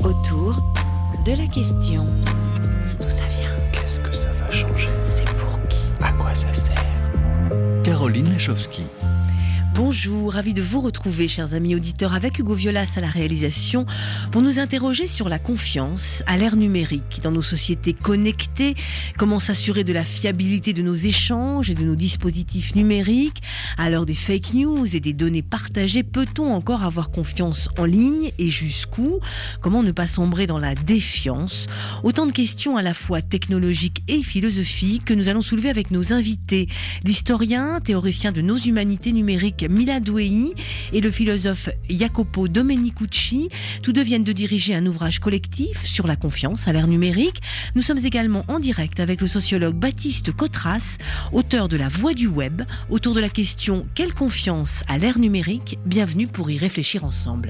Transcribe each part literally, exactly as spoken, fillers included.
Autour de la question. D'où ça vient? Qu'est-ce que ça va changer? C'est pour qui? À quoi ça sert? Caroline Lachowski. Bonjour, ravi de vous retrouver, chers amis auditeurs, avec Hugo Violas à la réalisation, pour nous interroger sur la confiance à l'ère numérique. Dans nos sociétés connectées, comment s'assurer de la fiabilité de nos échanges et de nos dispositifs numériques? À l'heure des fake news et des données partagées, peut-on encore avoir confiance en ligne et jusqu'où? Comment ne pas sombrer dans la défiance? Autant de questions à la fois technologiques et philosophiques que nous allons soulever avec nos invités. L'historien, théoricien de nos humanités numériques, Milad Ouei, et le philosophe Jacopo Domenicucci. Tous deux viennent de diriger un ouvrage collectif sur la confiance à l'ère numérique. Nous sommes également en direct avec le sociologue Baptiste Cotras, auteur de La Voix du Web, autour de la question « Quelle confiance à l'ère numérique ?» Bienvenue pour y réfléchir ensemble.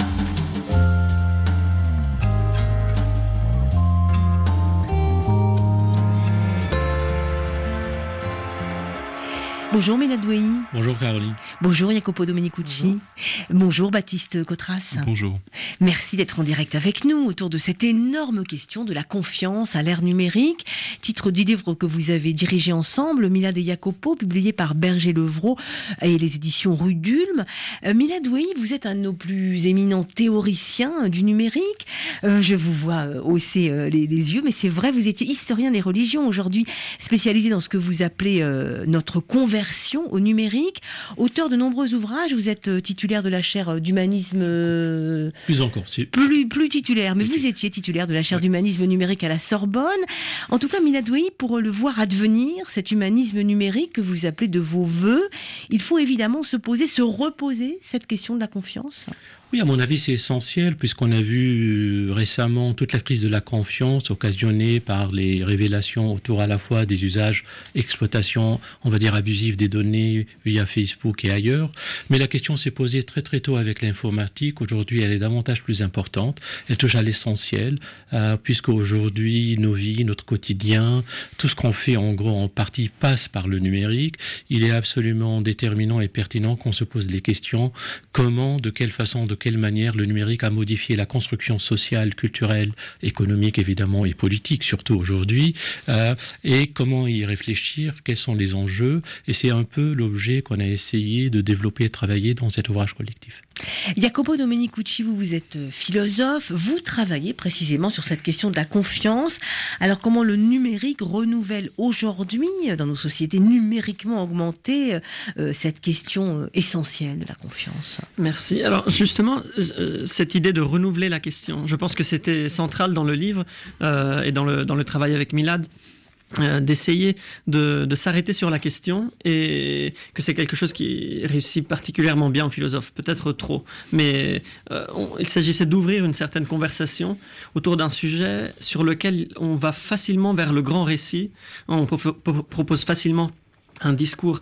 Bonjour Milad Ouei. Bonjour Caroline. Bonjour Jacopo Domenicucci. Bonjour. Bonjour Baptiste Cotras. Bonjour. Merci d'être en direct avec nous autour de cette énorme question de la confiance à l'ère numérique. Titre du livre que vous avez dirigé ensemble, Milad et Jacopo, publié par Berger-Levrault et les éditions Rue d'Ulm. Euh, Milad Ouei, vous êtes un de nos plus éminents théoriciens du numérique. Euh, je vous vois euh, hausser euh, les, les yeux, mais c'est vrai, vous étiez historien des religions, aujourd'hui spécialisé dans ce que vous appelez euh, notre conversion au numérique, auteur de nombreux ouvrages. Vous êtes titulaire de la chaire d'humanisme... Euh, plus encore, c'est... Plus, plus titulaire, mais plus vous étiez titulaire de la chaire ouais. d'humanisme numérique à la Sorbonne. En tout cas, Milad Ouei, pour le voir advenir, cet humanisme numérique que vous appelez de vos voeux, il faut évidemment se poser, se reposer cette question de la confiance. Oui, à mon avis, c'est essentiel, puisqu'on a vu récemment toute la crise de la confiance occasionnée par les révélations autour à la fois des usages, exploitation, on va dire, abusifs des données via Facebook et ailleurs. Mais la question s'est posée très très tôt avec l'informatique. Aujourd'hui, elle est davantage plus importante. Elle touche à l'essentiel, euh, puisque aujourd'hui, nos vies, notre quotidien, tout ce qu'on fait, en gros, en partie, passe par le numérique. Il est absolument déterminant et pertinent qu'on se pose les questions. Comment, de quelle façon, de quelle manière le numérique a modifié la construction sociale, culturelle, économique évidemment et politique surtout aujourd'hui, euh, et comment y réfléchir, quels sont les enjeux, et c'est un peu l'objet qu'on a essayé de développer et de travailler dans cet ouvrage collectif. Jacopo Domenicucci, vous, vous êtes philosophe, vous travaillez précisément sur cette question de la confiance. Alors comment le numérique renouvelle aujourd'hui, dans nos sociétés numériquement augmentées, euh, cette question essentielle de la confiance? Merci. Alors justement, cette idée de renouveler la question, je pense que c'était central dans le livre euh, et dans le, dans le travail avec Milad. Euh, d'essayer de, de s'arrêter sur la question, et que c'est quelque chose qui réussit particulièrement bien aux philosophes, peut-être trop, mais euh, on, il s'agissait d'ouvrir une certaine conversation autour d'un sujet sur lequel on va facilement vers le grand récit, on pro- pro- propose facilement un discours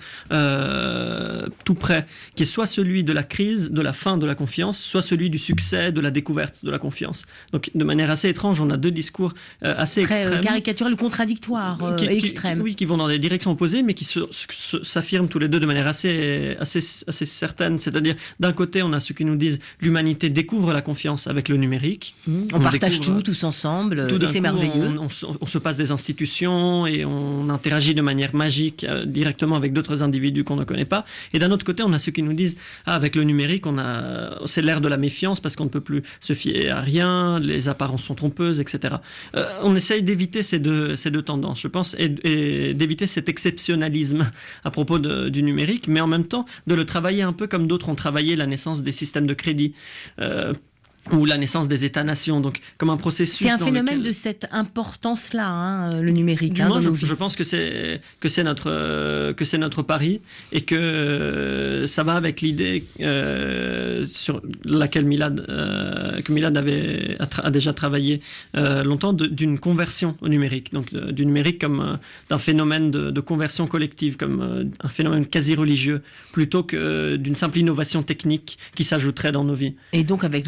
euh, tout près, qui est soit celui de la crise, de la fin de la confiance, soit celui du succès, de la découverte de la confiance. Donc, de manière assez étrange, on a deux discours euh, assez très extrêmes. Très caricatural ou contradictoire, euh, qui, extrême. Qui, oui, qui vont dans des directions opposées, mais qui se, se, s'affirment tous les deux de manière assez, assez, assez certaine. C'est-à-dire, d'un côté, on a ceux qui nous disent l'humanité découvre la confiance avec le numérique. Mmh, on, on partage tout, tous ensemble, tout et c'est coup, merveilleux. On, on, on se passe des institutions et on interagit de manière magique, euh, directement avec d'autres individus qu'on ne connaît pas. Et d'un autre côté, on a ceux qui nous disent ah, avec le numérique, on a, c'est l'ère de la méfiance parce qu'on ne peut plus se fier à rien, les apparences sont trompeuses, et cetera. Euh, on essaye d'éviter ces deux, ces deux tendances, je pense, et, et d'éviter cet exceptionnalisme à propos de, du numérique, mais en même temps de le travailler un peu comme d'autres ont travaillé la naissance des systèmes de crédit. Euh, ou la naissance des États-nations, donc comme un processus. C'est un phénomène lequel... de cette importance-là, hein, le numérique. Hein, moi, je, je pense que c'est que c'est notre euh, que c'est notre pari et que euh, ça va avec l'idée euh, sur laquelle Milad euh, que Milad avait a, tra- a déjà travaillé euh, longtemps de, d'une conversion au numérique, donc de, du numérique comme euh, d'un phénomène de, de conversion collective, comme euh, un phénomène quasi religieux, plutôt que euh, d'une simple innovation technique qui s'ajouterait dans nos vies. Et donc avec lequel il va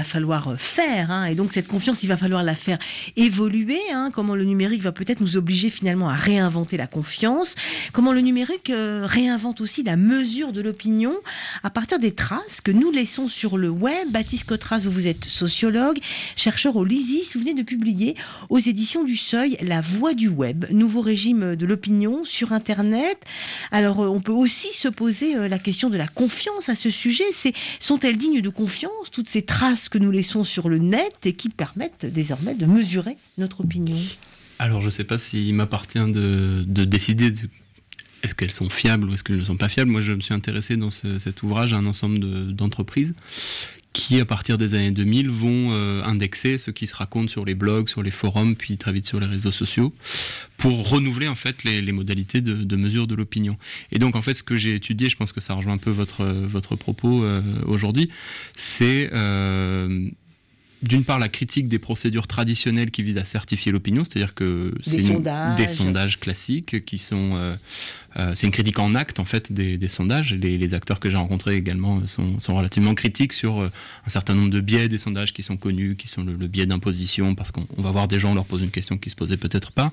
falloir faire, hein, et donc cette confiance, il va falloir la faire évoluer, hein, comment le numérique va peut-être nous obliger finalement à réinventer la confiance, comment le numérique euh, réinvente aussi la mesure de l'opinion à partir des traces que nous laissons sur le web. Baptiste Cotras, vous êtes sociologue, chercheur au LISIS, vous venez de publier aux éditions du Seuil La Voix du web, nouveau régime de l'opinion sur Internet. Alors on peut aussi se poser la question de la confiance à ce sujet. C'est, sont-elles dignes de confiance, toutes ces traces que nous laissons sur le net et qui permettent désormais de mesurer notre opinion? Alors je ne sais pas s'il m'appartient de, de décider de, est-ce qu'elles sont fiables ou est-ce qu'elles ne sont pas fiables. Moi je me suis intéressé dans ce, cet ouvrage à un ensemble de, d'entreprises qui, à partir des années deux mille, vont euh, indexer ce qui se raconte sur les blogs, sur les forums, puis très vite sur les réseaux sociaux, pour renouveler en fait les, les modalités de, de mesure de l'opinion. Et donc en fait, ce que j'ai étudié, je pense que ça rejoint un peu votre votre propos euh, aujourd'hui, c'est euh, d'une part la critique des procédures traditionnelles qui visent à certifier l'opinion, c'est-à-dire que des c'est sondages. Une, des sondages classiques qui sont euh, euh, c'est une critique en acte en fait des, des sondages. Les, les acteurs que j'ai rencontrés également sont, sont relativement critiques sur euh, un certain nombre de biais des sondages qui sont connus, qui sont le, le biais d'imposition, parce qu'on on va voir des gens, on leur pose une question qui se posait peut-être pas.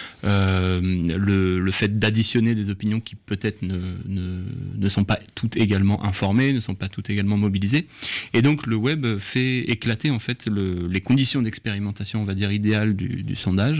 Euh, le, le fait d'additionner des opinions qui peut-être ne, ne, ne sont pas toutes également informées, ne sont pas toutes également mobilisées. Et donc le web fait éclater en fait le, les conditions d'expérimentation, on va dire idéales du, du sondage,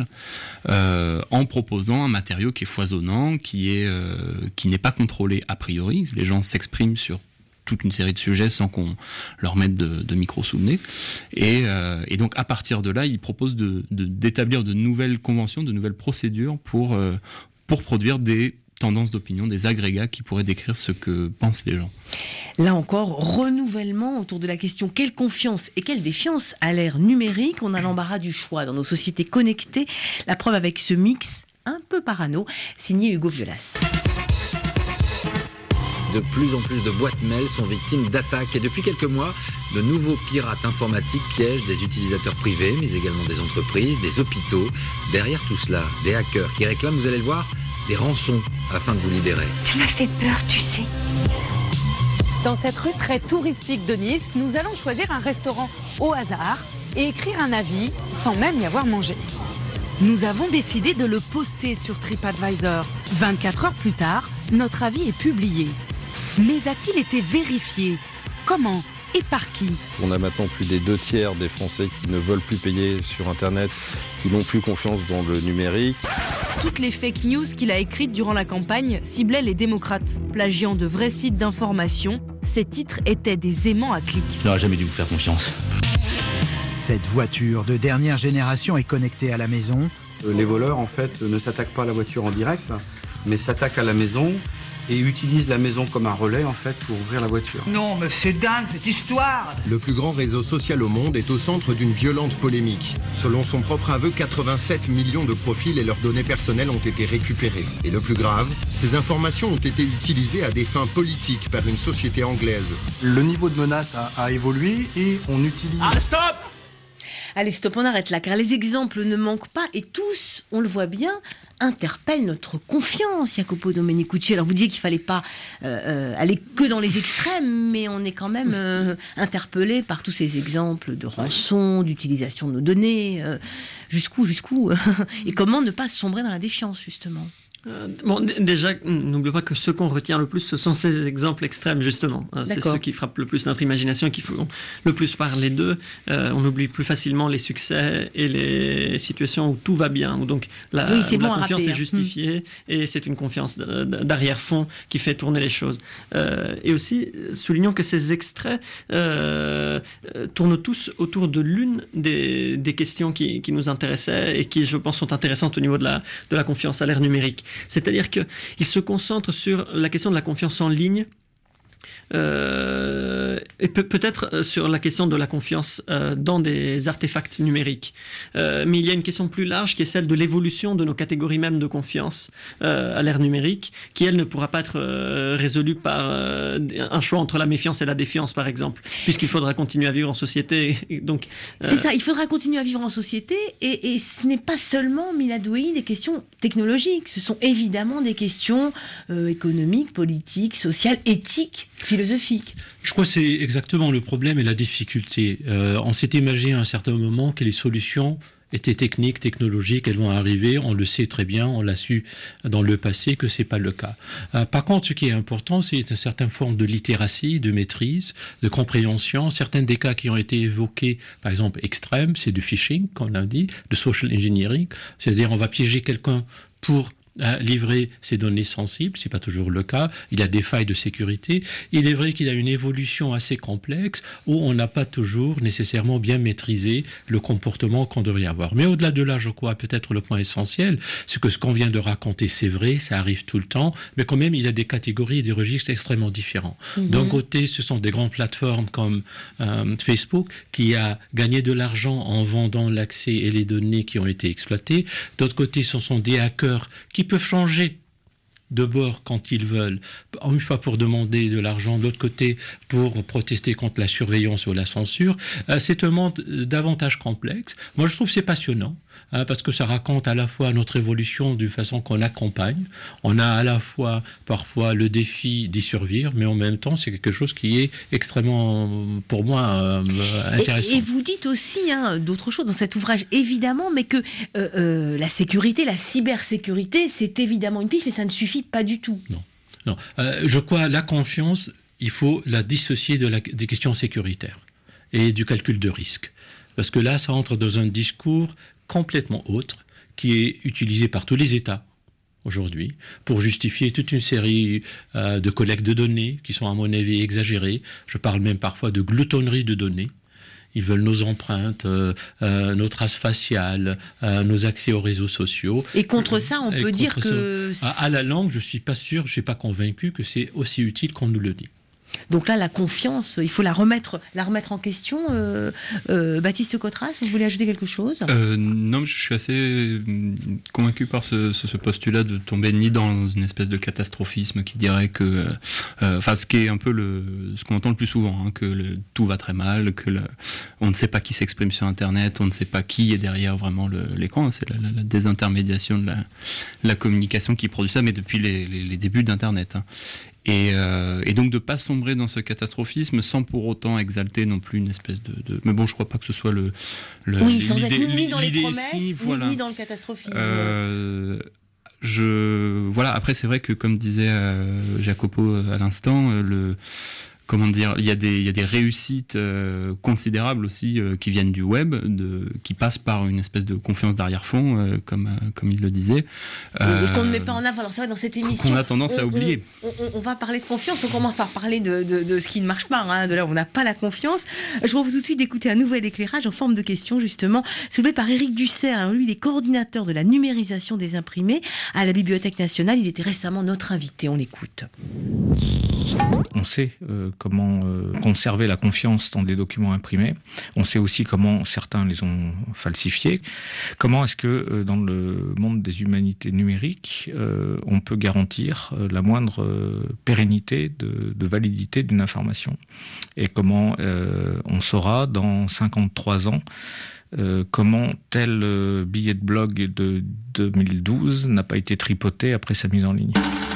euh, en proposant un matériau qui est foisonnant, qui est euh, qui n'est pas contrôlé a priori. Les gens s'expriment sur toute une série de sujets sans qu'on leur mette de, de micro sous le nez. Et, euh, et donc à partir de là, ils proposent de, de, d'établir de nouvelles conventions, de nouvelles procédures pour euh, pour produire des tendances d'opinion, des agrégats qui pourraient décrire ce que pensent les gens. Là encore, renouvellement autour de la question quelle confiance et quelle défiance à l'ère numérique. On a l'embarras du choix dans nos sociétés connectées. La preuve avec ce mix un peu parano, signé Hugo Violas. De plus en plus de boîtes mail sont victimes d'attaques et depuis quelques mois, de nouveaux pirates informatiques piègent des utilisateurs privés, mais également des entreprises, des hôpitaux. Derrière tout cela, des hackers qui réclament, vous allez le voir, des rançons afin de vous libérer. Tu m'as fait peur, tu sais. Dans cette rue très touristique de Nice, nous allons choisir un restaurant au hasard et écrire un avis sans même y avoir mangé. Nous avons décidé de le poster sur TripAdvisor. vingt-quatre heures plus tard, notre avis est publié. Mais a-t-il été vérifié? Comment et par qui? On a maintenant plus des deux tiers des Français qui ne veulent plus payer sur Internet, qui n'ont plus confiance dans le numérique. Toutes les fake news qu'il a écrites durant la campagne ciblaient les démocrates. Plagiant de vrais sites d'information, ces titres étaient des aimants à clics. Je n'aurais jamais dû vous faire confiance. Cette voiture de dernière génération est connectée à la maison. Les voleurs, en fait, ne s'attaquent pas à la voiture en direct, mais s'attaquent à la maison et utilisent la maison comme un relais, en fait, pour ouvrir la voiture. Non, mais c'est dingue, cette histoire! Le plus grand réseau social au monde est au centre d'une violente polémique. Selon son propre aveu, quatre-vingt-sept millions de profils et leurs données personnelles ont été récupérées. Et le plus grave, ces informations ont été utilisées à des fins politiques par une société anglaise. Le niveau de menace a, a évolué et on utilise... Ah, stop! Allez, stop, on arrête là, car les exemples ne manquent pas et tous, on le voit bien, interpellent notre confiance, Jacopo Domenicucci. Alors vous disiez qu'il ne fallait pas euh, euh, aller que dans les extrêmes, mais on est quand même euh, interpellé par tous ces exemples de rançon, d'utilisation de nos données. Euh, jusqu'où, jusqu'où et comment ne pas sombrer dans la défiance, justement? Euh, bon, d- déjà, n'oubliez pas que ce qu'on retient le plus, ce sont ces exemples extrêmes, justement. Euh, c'est ceux qui frappent le plus notre imagination et qui font le plus parler d'eux. Euh, on oublie plus facilement les succès et les situations où tout va bien, où donc la, oui, c'est où bon la confiance rappeler, est justifiée, mmh. et c'est une confiance d'arrière-fond qui fait tourner les choses. Euh, et aussi, soulignons que ces extraits euh, tournent tous autour de l'une des, des questions qui, qui nous intéressaient et qui, je pense, sont intéressantes au niveau de la, de la confiance à l'ère numérique. C'est-à-dire qu'il se concentre sur la question de la confiance en ligne, euh, et peut- peut-être sur la question de la confiance euh, dans des artefacts numériques. Euh, mais il y a une question plus large qui est celle de l'évolution de nos catégories même de confiance euh, à l'ère numérique, qui elle ne pourra pas être euh, résolue par euh, un choix entre la méfiance et la défiance, par exemple, puisqu'il faudra continuer à vivre en société. Et donc, euh... C'est ça, il faudra continuer à vivre en société, et, et ce n'est pas seulement, Miladoui, des questions technologiques, ce sont évidemment des questions euh, économiques, politiques, sociales, éthiques, philosophique. Je crois que c'est exactement le problème et la difficulté. Euh, on s'est imaginé à un certain moment que les solutions étaient techniques, technologiques, elles vont arriver, on le sait très bien, on l'a su dans le passé que c'est pas le cas. Euh, par contre, ce qui est important, c'est une certaine forme de littératie, de maîtrise, de compréhension. Certains des cas qui ont été évoqués, par exemple extrêmes, c'est du phishing, comme on a dit, de social engineering, c'est-à-dire on va piéger quelqu'un pour à livrer ses données sensibles, c'est pas toujours le cas, il y a des failles de sécurité. Il est vrai qu'il y a une évolution assez complexe où on n'a pas toujours nécessairement bien maîtrisé le comportement qu'on devrait avoir. Mais au-delà de là, je crois, peut-être le point essentiel, c'est que ce qu'on vient de raconter, c'est vrai, ça arrive tout le temps, mais quand même, il y a des catégories et des registres extrêmement différents. Mm-hmm. D'un côté, ce sont des grandes plateformes comme euh, Facebook qui a gagné de l'argent en vendant l'accès et les données qui ont été exploitées. D'autre côté, ce sont des hackers qui peuvent changer de bord quand ils veulent, une fois pour demander de l'argent, de l'autre côté pour protester contre la surveillance ou la censure. Euh, c'est un monde davantage complexe. Moi, je trouve que c'est passionnant, hein, parce que ça raconte à la fois notre évolution d'une façon qu'on accompagne. On a à la fois, parfois, le défi d'y survivre, mais en même temps, c'est quelque chose qui est extrêmement, pour moi, euh, intéressant. Et, et vous dites aussi hein, d'autres choses dans cet ouvrage, évidemment, mais que euh, euh, la sécurité, la cybersécurité, c'est évidemment une piste, mais ça ne suffit pas du tout. Non, non. Euh, je crois la confiance, il faut la dissocier de la, des questions sécuritaires et du calcul de risque. Parce que là, ça entre dans un discours complètement autre qui est utilisé par tous les États aujourd'hui pour justifier toute une série euh, de collectes de données qui sont à mon avis exagérées. Je parle même parfois de gloutonnerie de données. Ils veulent nos empreintes, euh, euh, nos traces faciales, euh, nos accès aux réseaux sociaux. Et contre ça, on Et peut dire que... Ça, à, à la langue, je ne suis pas sûr, je ne suis pas convaincu que c'est aussi utile qu'on nous le dit. Donc là, la confiance, il faut la remettre, la remettre en question. Euh, euh, Baptiste Cotras, vous voulez ajouter quelque chose ? euh, Non, je suis assez convaincu par ce, ce, ce postulat de tomber ni dans une espèce de catastrophisme qui dirait que, enfin, euh, ce qui est un peu le, ce qu'on entend le plus souvent, hein, que le, tout va très mal, que le, on ne sait pas qui s'exprime sur Internet, on ne sait pas qui est derrière vraiment le, l'écran. C'est la, la, la désintermédiation de la, la communication qui produit ça, mais depuis les, les, les débuts d'Internet. Hein. Et, euh, et donc de ne pas sombrer dans ce catastrophisme sans pour autant exalter non plus une espèce de... de... Mais bon, je ne crois pas que ce soit le... le oui, sans être ni dans les promesses, ici, voilà. ni dans le catastrophisme. Euh, je... Voilà, après c'est vrai que comme disait euh, Jacopo à l'instant, euh, le... Comment dire, il y a des, il y a des réussites euh, considérables aussi euh, qui viennent du web, de, qui passent par une espèce de confiance d'arrière-fond, euh, comme, euh, comme il le disait. Euh, et qu'on ne met pas en avant. Alors c'est vrai, dans cette émission... Qu'on a tendance on, à oublier. On, on, on va parler de confiance, on commence par parler de, de, de ce qui ne marche pas, hein, de là où on n'a pas la confiance. Je vous propose tout de suite d'écouter un nouvel éclairage en forme de question, justement, soulevé par Éric Dussert. Alors, lui, il est coordinateur de la numérisation des imprimés à la Bibliothèque nationale. Il était récemment notre invité, on l'écoute. On sait euh, comment euh, conserver la confiance dans des documents imprimés. On sait aussi comment certains les ont falsifiés. Comment est-ce que euh, dans le monde des humanités numériques, euh, on peut garantir euh, la moindre euh, pérennité de, de validité d'une information ? Et comment euh, on saura dans cinquante-trois ans Euh, comment tel euh, billet de blog de deux mille douze n'a pas été tripoté après sa mise en ligne ?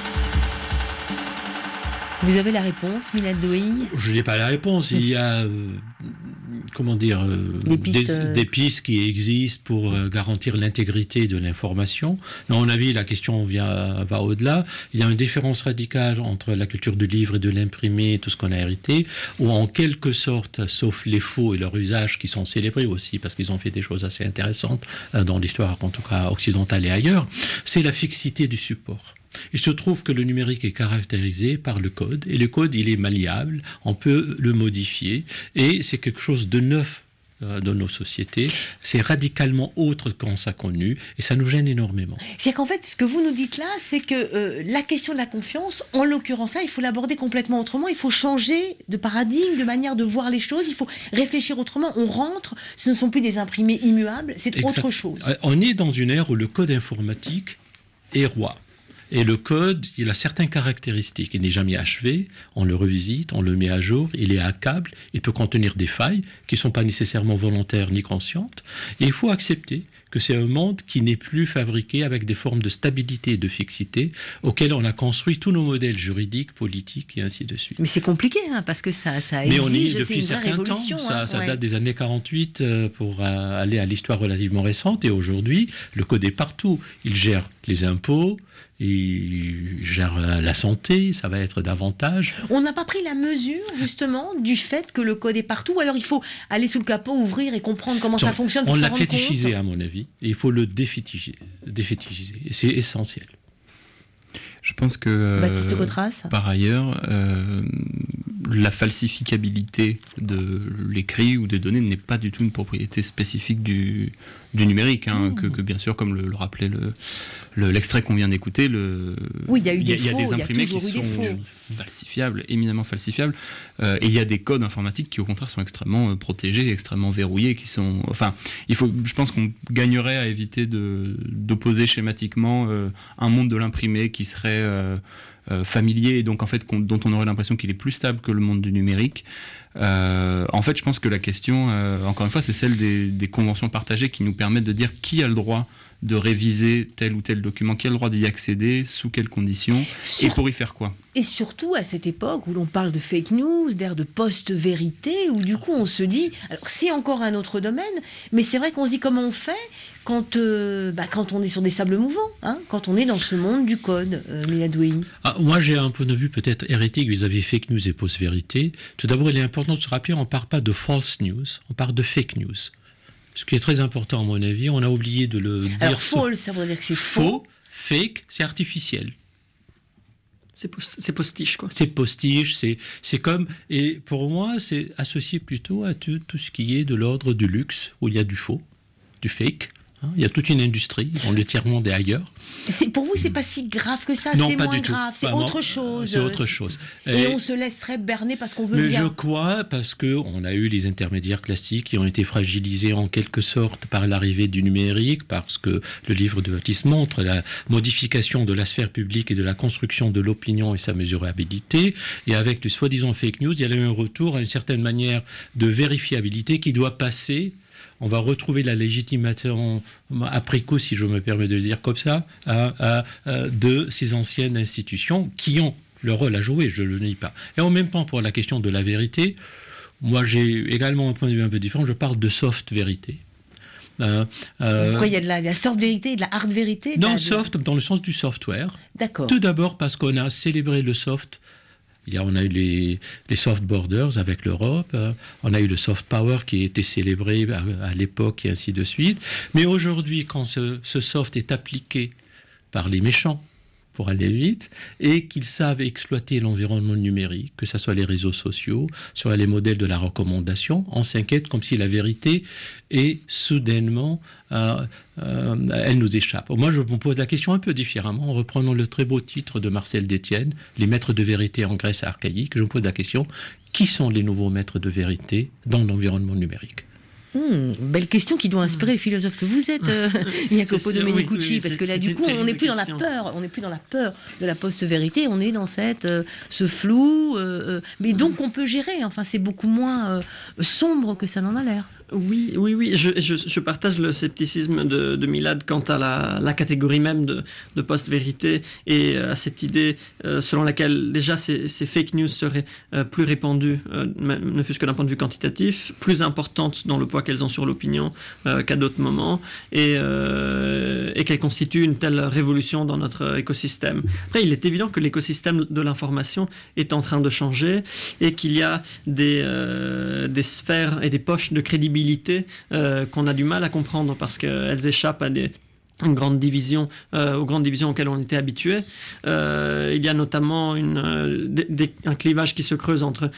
Vous avez la réponse, Milad Douéhi ? Je n'ai pas la réponse. Il y a, euh, comment dire, euh, des, pistes, des, euh... des pistes qui existent pour euh, garantir l'intégrité de l'information. Mais à mon avis, la question vient, va au-delà. Il y a une différence radicale entre la culture du livre et de l'imprimé, tout ce qu'on a hérité, où en quelque sorte, sauf les faux et leur usage qui sont célébrés aussi, parce qu'ils ont fait des choses assez intéressantes euh, dans l'histoire, en tout cas occidentale et ailleurs, c'est la fixité du support. Il se trouve que le numérique est caractérisé par le code, et le code, il est malléable, on peut le modifier, et c'est quelque chose de neuf euh, dans nos sociétés, c'est radicalement autre qu'on s'est connu, et ça nous gêne énormément. C'est qu'en fait, ce que vous nous dites là, c'est que euh, la question de la confiance, en l'occurrence là, il faut l'aborder complètement autrement, il faut changer de paradigme, de manière de voir les choses, il faut réfléchir autrement, on rentre, ce ne sont plus des imprimés immuables, c'est exact. Autre chose. On est dans une ère où le code informatique est roi. Et le code, il a certaines caractéristiques. Il n'est jamais achevé, on le revisite, on le met à jour, il est hackable, il peut contenir des failles qui ne sont pas nécessairement volontaires ni conscientes. Et il faut accepter que c'est un monde qui n'est plus fabriqué avec des formes de stabilité et de fixité auxquelles on a construit tous nos modèles juridiques, politiques et ainsi de suite. Mais c'est compliqué, hein, parce que ça, ça Mais exige, on y est c'est depuis une vraie certains temps. révolution. Ça, hein, ça ouais. date des années quarante-huit euh, pour euh, aller à l'histoire relativement récente. Et aujourd'hui, le code est partout. Il gère les impôts, il gère la, la santé, ça va être davantage. On n'a pas pris la mesure, justement, du fait que le code est partout. Alors il faut aller sous le capot, ouvrir et comprendre comment Donc, ça fonctionne. on pour l'a s'en rendre fétichisé, compte. à mon avis. Et il faut le défétichiser. défétichiser. Et c'est essentiel. Je pense que, euh, Baptiste Cotras. par ailleurs, euh, la falsificabilité de l'écrit ou des données n'est pas du tout une propriété spécifique du, du numérique, hein, que, que bien sûr, comme le, le rappelait le, le, l'extrait qu'on vient d'écouter, le, Oui, il y a eu des il y a, faux, des il y a imprimés qui toujours eu des sont faux. falsifiables, éminemment falsifiables, euh, et il y a des codes informatiques qui, au contraire, sont extrêmement euh, protégés, extrêmement verrouillés, qui sont, enfin, il faut, je pense qu'on gagnerait à éviter de, d'opposer schématiquement euh, un monde de l'imprimé qui serait euh, euh, familier et donc en fait dont on aurait l'impression qu'il est plus stable que le monde du numérique. Euh, en fait, je pense que la question, euh, encore une fois, c'est celle des, des conventions partagées qui nous permettent de dire qui a le droit de réviser tel ou tel document, qui a le droit d'y accéder, sous quelles conditions, et pour y faire quoi. Et surtout à cette époque où l'on parle de fake news, d'ère de post-vérité, où du coup on se dit, alors c'est encore un autre domaine, mais c'est vrai qu'on se dit comment on fait quand, euh, bah, quand on est sur des sables mouvants, hein, quand on est dans ce monde du code, euh, Miladouei. Ah, moi, j'ai un point de vue peut-être hérétique vis-à-vis fake news et post-vérité. Tout d'abord, il est important de se rappeler, on ne parle pas de false news, on parle de fake news. Ce qui est très important, à mon avis, on a oublié de le dire. Alors, false, ça veut dire que c'est faux. Faux, fake, c'est artificiel. C'est, post- c'est postiche, quoi. C'est postiche, c'est, c'est comme... Et pour moi, c'est associé plutôt à tout, tout ce qui est de l'ordre du luxe, où il y a du faux, du fake. Hein, il y a toute une industrie, dans le tiers-monde et ailleurs. C'est, pour vous, c'est pas si grave que ça, Non, c'est pas moins du tout. grave, c'est Vraiment, autre chose. C'est autre chose. Et, Et- on se laisserait berner parce qu'on veut Mais bien. je crois, parce qu'on a eu les intermédiaires classiques qui ont été fragilisés en quelque sorte par l'arrivée du numérique, parce que le livre de Baptiste montre la modification de la sphère publique et de la construction de l'opinion et sa mesurabilité. Et avec le soi-disant fake news, il y a eu un retour à une certaine manière de vérifiabilité qui doit passer. On va retrouver la légitimation après coup, si je me permets de le dire comme ça, à, à, à, de ces anciennes institutions qui ont leur rôle à jouer, je ne le nie pas. Et en même temps, pour la question de la vérité, moi j'ai également un point de vue un peu différent, je parle de soft vérité. Euh, euh, Pourquoi il y a de la, de la soft vérité et de la hard vérité de Non, la- soft dans le sens du software. D'accord. Tout d'abord parce qu'on a célébré le soft. Il y a, on a eu les, les soft borders avec l'Europe, euh, on a eu le soft power qui a été célébré à, à l'époque et ainsi de suite. Mais aujourd'hui, quand ce, ce soft est appliqué par les méchants, pour aller vite, et qu'ils savent exploiter l'environnement numérique, que ce soit les réseaux sociaux, soit les modèles de la recommandation, on s'inquiète comme si la vérité est soudainement, euh, euh, elle nous échappe. Moi, je me pose la question un peu différemment, en reprenant le très beau titre de Marcel Détienne, Les maîtres de vérité en Grèce archaïque. Je me pose la question, qui sont les nouveaux maîtres de vérité dans l'environnement numérique ? Hmm, belle question qui doit inspirer les philosophes que vous êtes, euh, Jacopo C'est sûr, Domenicucci, oui, oui, parce c'est- que là, c'est du une coup, on terrible n'est plus dans la question. peur, on n'est plus dans la peur de la post-vérité, on est dans cette, euh, ce flou, euh, euh, mais donc on peut gérer. Enfin, c'est beaucoup moins euh, sombre que ça n'en a l'air. Oui, oui, oui. Je, je, je partage le scepticisme de, de Milad quant à la, la catégorie même de, de post-vérité et à cette idée euh, selon laquelle déjà ces, ces fake news seraient euh, plus répandues, euh, même- ne fût-ce que d'un point de vue quantitatif, plus importantes dans le poids qu'elles ont sur l'opinion euh, qu'à d'autres moments, et, euh, et qu'elles constituent une telle révolution dans notre écosystème. Après, il est évident que l'écosystème de l'information est en train de changer et qu'il y a des, euh, des sphères et des poches de crédibilité euh, qu'on a du mal à comprendre parce qu'elles échappent à des une grande division, euh, aux grandes divisions auxquelles on était habitué. Euh, il y a notamment une, euh, des- des- un clivage qui se creuse entre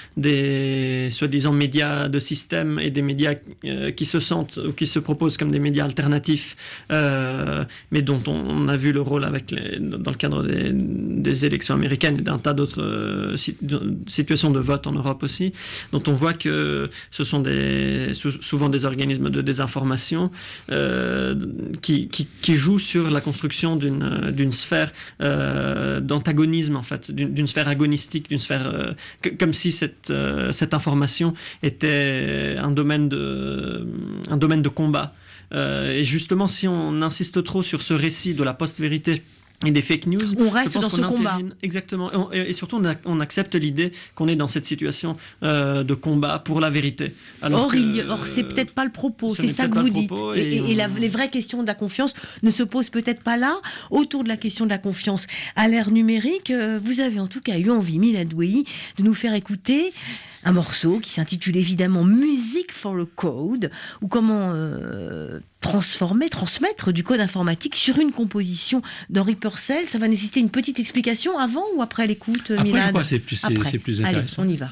des soi-disant médias de système et des médias euh, qui se sentent ou qui se proposent comme des médias alternatifs, euh, mais dont on, on a vu le rôle avec les, dans le cadre des, des élections américaines et d'un tas d'autres euh, si- de- situations de vote en Europe aussi, dont on voit que ce sont des, sou- souvent des organismes de désinformation euh, qui, qui, qui jouent sur la construction d'une, euh, d'une sphère euh, d'antagonisme, en fait, d'une, d'une sphère agonistique, d'une sphère euh, que- comme si cette, euh, cette information était un domaine de, un domaine de combat. Euh, et justement, si on insiste trop sur ce récit de la post-vérité et des fake news, on reste je pense dans ce combat. Exactement. Et, on, et surtout, on, a, on accepte l'idée qu'on est dans cette situation euh, de combat pour la vérité. Alors or, que, il, or, c'est peut-être pas le propos. C'est ça que vous dites. Et, et, on... et la, les vraies questions de la confiance ne se posent peut-être pas là. Autour de la question de la confiance à l'ère numérique, euh, vous avez en tout cas eu envie, Milad Ouei, de nous faire écouter un morceau qui s'intitule évidemment Music for a Code, ou comment euh, transformer, transmettre du code informatique sur une composition d'Henri Purcell. Ça va nécessiter une petite explication avant ou après l'écoute, après, Milad? Je crois que c'est plus, c'est, c'est plus intéressant. Allez, on y va.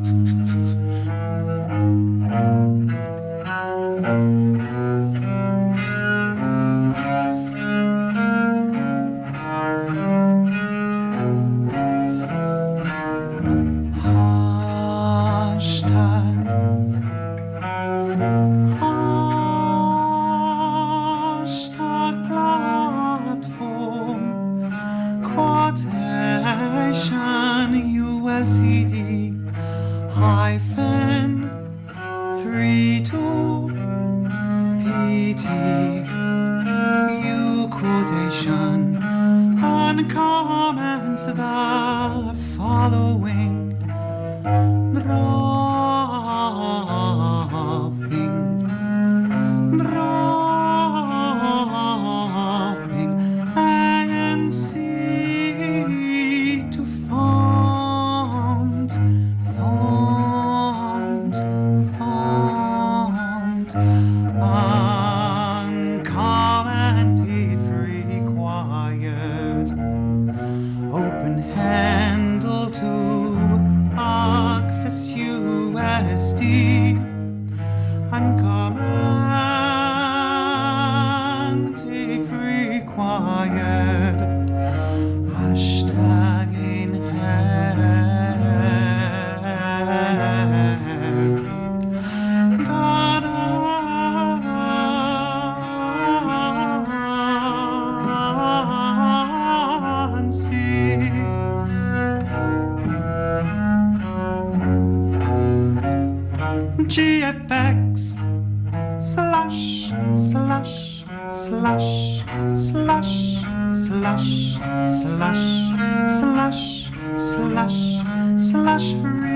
G F X slash slash slash slash slash slash slash slash slash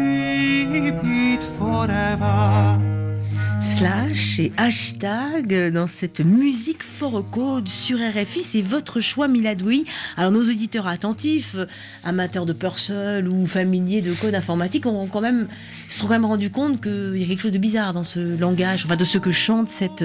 repeat forever. Slash et hashtag dans cette musique for a code sur R F I, c'est votre choix, Milad Ouei. Alors nos auditeurs attentifs, amateurs de Purcell ou familiers de code informatique, ont quand même, se sont quand même rendu compte qu'il y a quelque chose de bizarre dans ce langage, enfin de ce que chante cette,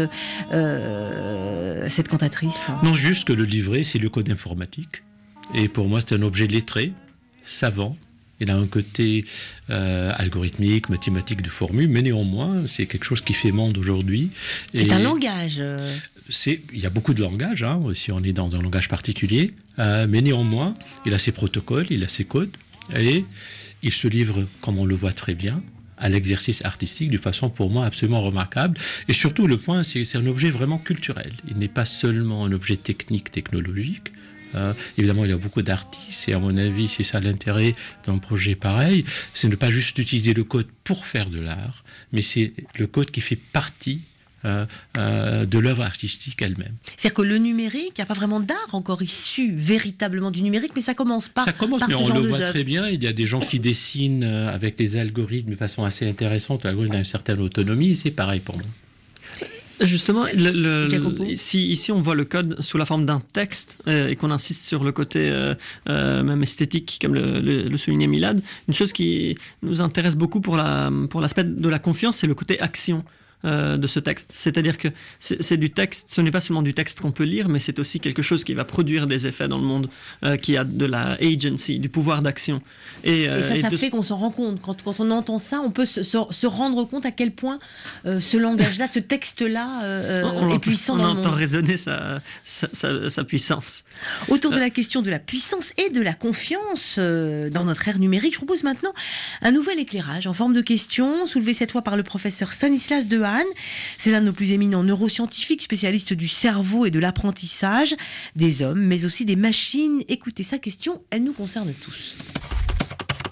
euh, cette cantatrice. Non, juste que le livret, c'est le code informatique. Et pour moi, c'est un objet lettré, savant. Il a un côté euh, algorithmique, mathématique de formule, mais néanmoins, c'est quelque chose qui fait monde aujourd'hui. C'est et un langage. C'est, il y a beaucoup de langages, hein, si on est dans un langage particulier, euh, mais néanmoins, il a ses protocoles, il a ses codes, et il se livre, comme on le voit très bien, à l'exercice artistique de façon pour moi absolument remarquable. Et surtout, le point, c'est que c'est un objet vraiment culturel. Il n'est pas seulement un objet technique, technologique. Euh, évidemment, il y a beaucoup d'artistes et à mon avis, c'est ça l'intérêt d'un projet pareil, c'est ne pas juste utiliser le code pour faire de l'art, mais c'est le code qui fait partie euh, euh, de l'œuvre artistique elle-même. C'est-à-dire que le numérique, il n'y a pas vraiment d'art encore issu véritablement du numérique, mais ça commence par, ça commence, par mais ce on genre le de voit œuvre. Très bien, il y a des gens qui dessinent avec les algorithmes de façon assez intéressante, l'algorithme a une certaine autonomie et c'est pareil pour moi. Justement, le, le, ici, ici on voit le code sous la forme d'un texte euh, et qu'on insiste sur le côté euh, euh, même esthétique, comme le, le, le soulignait Milad. Une chose qui nous intéresse beaucoup pour, la, pour l'aspect de la confiance, c'est le côté action euh, de ce texte. C'est-à-dire que c'est, c'est du texte, ce n'est pas seulement du texte qu'on peut lire, mais c'est aussi quelque chose qui va produire des effets dans le monde, euh, qui a de la agency, du pouvoir d'action. Et, euh, et ça, et ça de... fait qu'on s'en rend compte. Quand, quand on entend ça, on peut se, se, se rendre compte à quel point euh, ce langage-là, ce texte-là euh, on est puissant on dans le monde. On entend résonner sa, sa, sa, sa puissance. Autour de la question de la puissance et de la confiance euh, dans notre ère numérique, je propose maintenant un nouvel éclairage en forme de question, soulevé cette fois par le professeur Stanislas Dehaene. C'est l'un de nos plus éminents neuroscientifiques, spécialiste du cerveau et de l'apprentissage des hommes, mais aussi des machines. Écoutez sa question, elle nous concerne tous.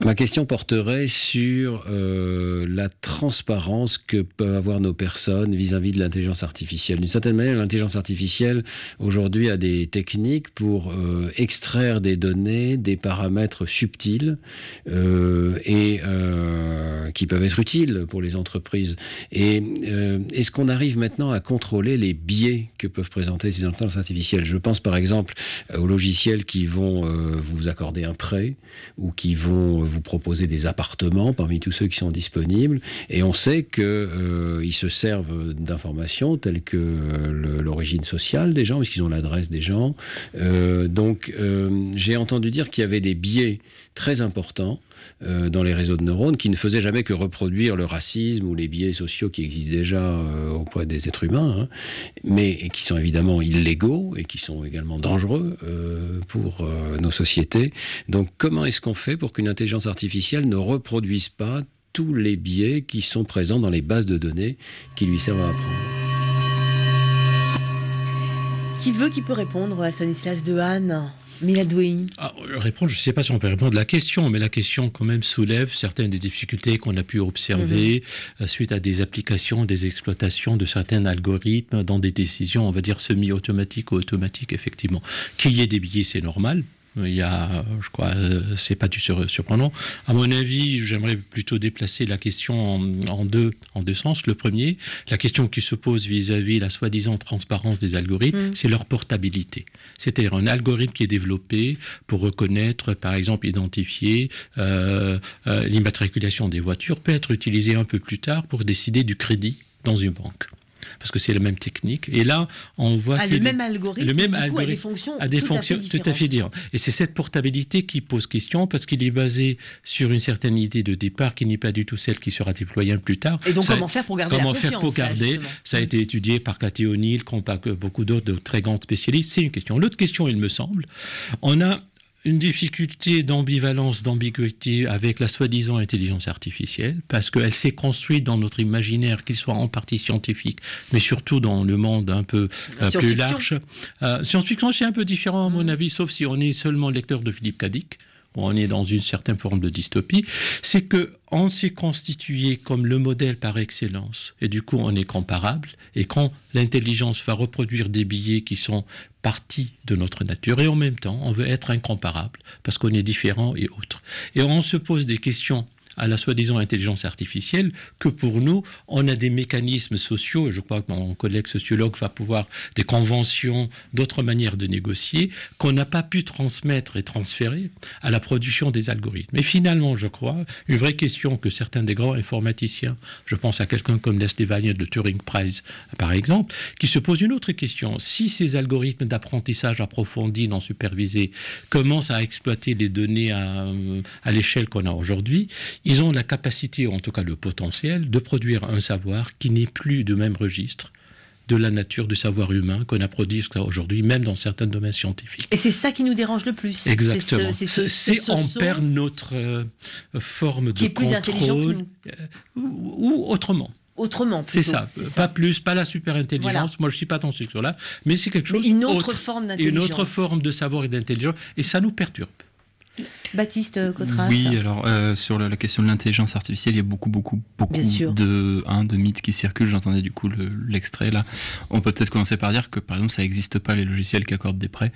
Ma question porterait sur euh, la transparence que peuvent avoir nos personnes vis-à-vis de l'intelligence artificielle. D'une certaine manière, l'intelligence artificielle, aujourd'hui, a des techniques pour euh, extraire des données, des paramètres subtils euh, et euh, qui peuvent être utiles pour les entreprises. Et euh, est-ce qu'on arrive maintenant à contrôler les biais que peuvent présenter ces intelligences artificielles ? Je pense par exemple aux logiciels qui vont euh, vous accorder un prêt ou qui vont vous proposer des appartements parmi tous ceux qui sont disponibles, et on sait qu'ils euh, se servent d'informations telles que le, l'origine sociale des gens, puisqu'ils ont l'adresse des gens. Euh, donc euh, j'ai entendu dire qu'il y avait des biais très importants euh, dans les réseaux de neurones qui ne faisaient jamais que reproduire le racisme ou les biais sociaux qui existent déjà euh, auprès des êtres humains, hein, mais et qui sont évidemment illégaux et qui sont également dangereux euh, pour euh, nos sociétés. Donc comment est-ce qu'on fait pour qu'une intelligence artificielle ne reproduise pas tous les biais qui sont présents dans les bases de données qui lui servent à apprendre ? Qui veut, qui peut répondre à Stanislas Dehaene ? Milad Douéhi. Ah, répondre, je ne sais pas si on peut répondre à la question, mais la question quand même soulève certaines des difficultés qu'on a pu observer mmh. suite à des applications, des exploitations de certains algorithmes dans des décisions, on va dire, semi-automatiques ou automatiques, effectivement. Qu'il y ait des biais, c'est normal. Il y a, je crois, euh, c'est pas du surprenant. À mon avis, j'aimerais plutôt déplacer la question en, en deux, en deux sens. Le premier, la question qui se pose vis-à-vis la soi-disant transparence des algorithmes, mmh. c'est leur portabilité. C'est-à-dire un algorithme qui est développé pour reconnaître, par exemple, identifier euh, euh, l'immatriculation des voitures, peut être utilisé un peu plus tard pour décider du crédit dans une banque. Parce que c'est la même technique. Et là, on voit ah, que... Le même algorithme, le même du algorithme coup, a des fonctions, a des tout, fonctions à fait tout à fait différentes. Et c'est cette portabilité qui pose question, parce qu'il est basé sur une certaine idée de départ qui n'est pas du tout celle qui sera déployée plus tard. Et donc, ça, comment faire pour garder comment la confiance ? Comment faire pour garder ça, ça a été étudié par Cathy O'Neill, par beaucoup d'autres de très grands spécialistes. C'est une question. L'autre question, il me semble, on a une difficulté d'ambivalence, d'ambiguïté avec la soi-disant intelligence artificielle, parce qu'elle s'est construite dans notre imaginaire, qu'il soit en partie scientifique, mais surtout dans le monde un peu euh, plus large. Euh, science-fiction, c'est un peu différent à mon avis, sauf si on est seulement lecteur de Philippe K. Dick, où on est dans une certaine forme de dystopie. C'est qu'on s'est constitué comme le modèle par excellence, et du coup on est comparable, et quand l'intelligence va reproduire des biais qui sont partie de notre nature, et en même temps, on veut être incomparable, parce qu'on est différent et autre. Et on se pose des questions à la soi-disant intelligence artificielle, que pour nous, on a des mécanismes sociaux, et je crois que mon collègue sociologue va pouvoir, des conventions, d'autres manières de négocier, qu'on n'a pas pu transmettre et transférer à la production des algorithmes. Et finalement, je crois, une vraie question que certains des grands informaticiens, je pense à quelqu'un comme Leslie Valiant de Turing Prize, par exemple, qui se pose une autre question. Si ces algorithmes d'apprentissage approfondis, non supervisés, commencent à exploiter les données à, à l'échelle qu'on a aujourd'hui, ils ont la capacité, ou en tout cas le potentiel, de produire un savoir qui n'est plus de même registre de la nature du savoir humain qu'on a produit jusqu'à aujourd'hui, même dans certains domaines scientifiques. Et c'est ça qui nous dérange le plus. Exactement. C'est, ce, c'est, ce, c'est on perd notre euh, forme de contrôle, euh, ou, ou autrement. Autrement, plutôt. C'est ça, c'est pas ça. plus, pas la super intelligence. Voilà. Moi, je suis pas dans ce secteur-là, mais c'est quelque chose. Mais une autre autre, forme d'intelligence. Une autre forme de savoir et d'intelligence, et ça nous perturbe. Baptiste Cotras. Oui, alors euh, sur la, la question de l'intelligence artificielle, il y a beaucoup, beaucoup, beaucoup de, hein, de mythes qui circulent. J'entendais du coup le, l'extrait là. On peut peut-être commencer par dire que par exemple, ça n'existe pas les logiciels qui accordent des prêts.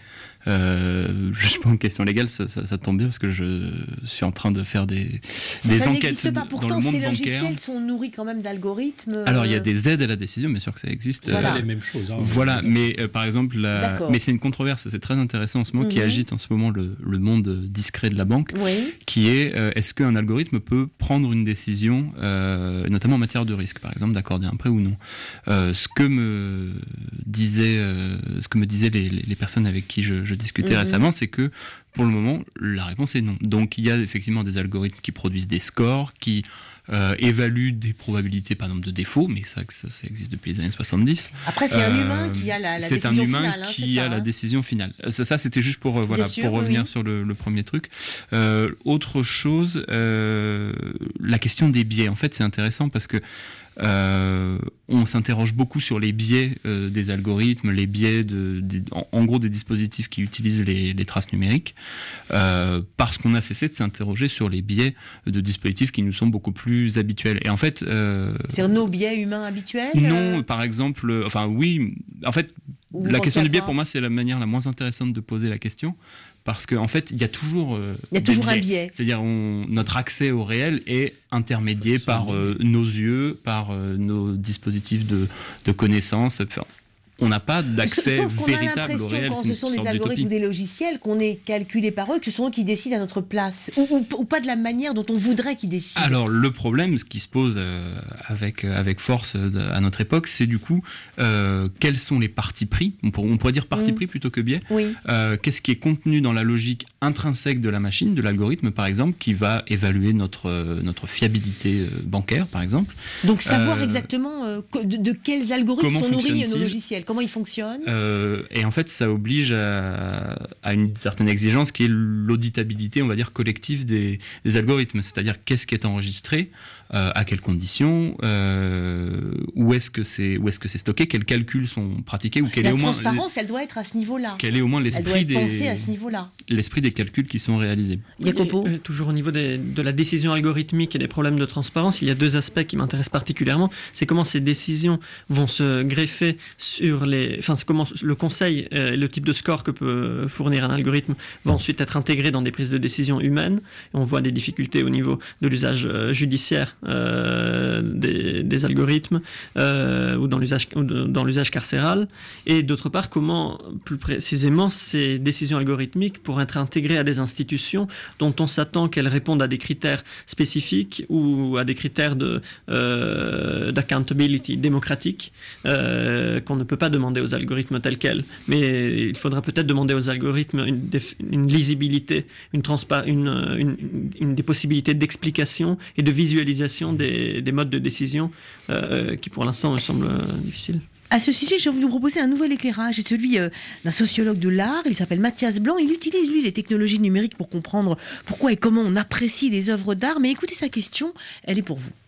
Euh, juste pour une question légale, ça, ça, ça tombe bien parce que je suis en train de faire des, ça, des ça enquêtes pas. dans Pourtant, le monde ces bancaire. Pourtant, ces logiciels sont nourris quand même d'algorithmes. Alors, il y a des aides à la décision, bien sûr que ça existe. C'est pas les mêmes choses. Hein, voilà, mais euh, par exemple, la... mais c'est une controverse, c'est très intéressant en ce moment, mm-hmm. qui agite en ce moment le, le monde discret de la banque, oui. qui est euh, est-ce qu'un algorithme peut prendre une décision, euh, notamment en matière de risque, par exemple, d'accorder un prêt ou non. Euh, ce que me disaient, euh, ce que me disaient les, les personnes avec qui je, je discutais mm-hmm. récemment, c'est que pour le moment, la réponse est non. Donc il y a effectivement des algorithmes qui produisent des scores, qui euh, évaluent des probabilités, par exemple, de défaut, mais ça, ça, ça existe depuis les années soixante-dix. Après, c'est euh, un humain qui a la, la décision finale. C'est un humain finale, qui hein, a ça, la hein. décision finale. Ça, ça c'était juste pour, euh, voilà, sûr, pour oui, revenir oui. sur le, le premier truc. Euh, autre chose, euh, la question des biais. En fait, c'est intéressant parce que Euh, on s'interroge beaucoup sur les biais euh, des algorithmes, les biais de, de en, en gros des dispositifs qui utilisent les, les traces numériques, euh, parce qu'on a cessé de s'interroger sur les biais de dispositifs qui nous sont beaucoup plus habituels. Et en fait, euh, c'est nos biais humains habituels. Non, euh... par exemple, euh, enfin oui, en fait, Vous la question du biais quoi pour moi c'est la manière la moins intéressante de poser la question. Parce qu'en en fait, il y a toujours, euh, il y a toujours biais. un biais. C'est-à-dire, on, notre accès au réel est intermédié par euh, nos yeux, par euh, nos dispositifs de, de connaissances. Enfin, on n'a pas d'accès Sauf qu'on véritable a au réel. Quand ce sont des algorithmes ou des logiciels, qu'on est calculé par eux, que ce sont eux qui décident à notre place, ou, ou, ou pas de la manière dont on voudrait qu'ils décident. Alors le problème, ce qui se pose euh, avec, avec force de, à notre époque, c'est du coup euh, quels sont les partis pris, on, pour, on pourrait dire partis mmh. pris plutôt que biais, oui. euh, qu'est-ce qui est contenu dans la logique intrinsèque de la machine, de l'algorithme par exemple, qui va évaluer notre, euh, notre fiabilité euh, bancaire par exemple. Donc savoir euh, exactement euh, de, de quels algorithmes sont nourris nos logiciels. Comment ils fonctionnent euh, Et en fait, ça oblige à, à une certaine exigence qui est l'auditabilité, on va dire, collective des, des algorithmes. C'est-à-dire, qu'est-ce qui est enregistré, euh, à quelles conditions, euh, où est-ce que c'est, où est-ce que c'est stocké, quels calculs sont pratiqués, ou quel La est au moins transparence, elle doit être à ce niveau-là. Quel est au moins l'esprit elle doit être des pensée à ce niveau-là. L'esprit des calculs qui sont réalisés. Jacopo. Et, toujours au niveau des, de la décision algorithmique et des problèmes de transparence, il y a deux aspects qui m'intéressent particulièrement. C'est comment ces décisions vont se greffer sur les Enfin, c'est comment le conseil et euh, le type de score que peut fournir un algorithme va ensuite être intégré dans des prises de décision humaines. Et on voit des difficultés au niveau de l'usage euh, judiciaire euh, des, des algorithmes euh, ou dans l'usage, ou de, dans l'usage carcéral. Et d'autre part, comment plus précisément ces décisions algorithmiques pourraient être intégrées à des institutions dont on s'attend qu'elles répondent à des critères spécifiques ou à des critères de, euh, d'accountability démocratique euh, qu'on ne peut pas demander aux algorithmes tels quels, mais il faudra peut-être demander aux algorithmes une, une lisibilité, une, transpa- une, une, une des possibilités d'explication et de visualisation des, des modes de décision euh, qui pour l'instant me semblent difficiles. À ce sujet, je vais vous proposer un nouvel éclairage. C'est celui euh, d'un sociologue de l'art. Il s'appelle Mathias Blanc. Il utilise, lui, les technologies numériques pour comprendre pourquoi et comment on apprécie les œuvres d'art. Mais écoutez sa question, elle est pour vous.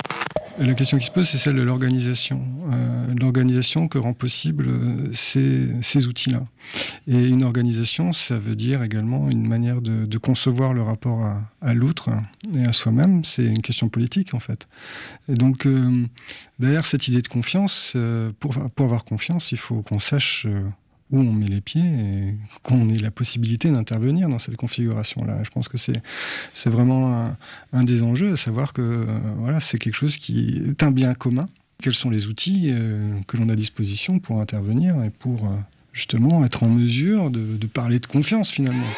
La question qui se pose, c'est celle de l'organisation. Euh, l'organisation que rend possible euh, ces, ces outils-là. Et une organisation, ça veut dire également une manière de, de concevoir le rapport à, à l'autre et à soi-même. C'est une question politique, en fait. Et donc, euh, derrière cette idée de confiance, euh, pour, pour avoir confiance, il faut qu'on sache... Euh, où on met les pieds et qu'on ait la possibilité d'intervenir dans cette configuration-là. Je pense que c'est, c'est vraiment un, un des enjeux, à savoir que euh, voilà, c'est quelque chose qui est un bien commun. Quels sont les outils euh, que l'on a à disposition pour intervenir et pour euh, justement être en mesure de, de parler de confiance finalement.